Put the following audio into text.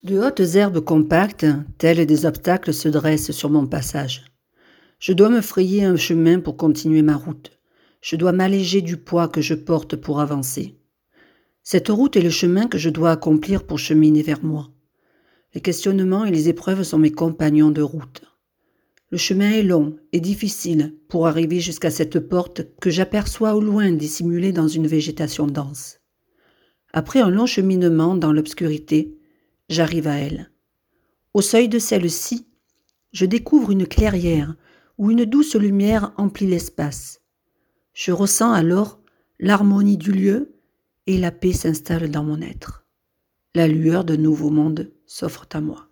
De hautes herbes compactes, telles des obstacles, se dressent sur mon passage. Je dois me frayer un chemin pour continuer ma route. Je dois m'alléger du poids que je porte pour avancer. Cette route est le chemin que je dois accomplir pour cheminer vers moi. Les questionnements et les épreuves sont mes compagnons de route. Le chemin est long et difficile pour arriver jusqu'à cette porte que j'aperçois au loin dissimulée dans une végétation dense. Après un long cheminement dans l'obscurité, j'arrive à elle. Au seuil de celle-ci, je découvre une clairière où une douce lumière emplit l'espace. Je ressens alors l'harmonie du lieu et la paix s'installe dans mon être. La lueur d'un nouveau monde s'offre à moi.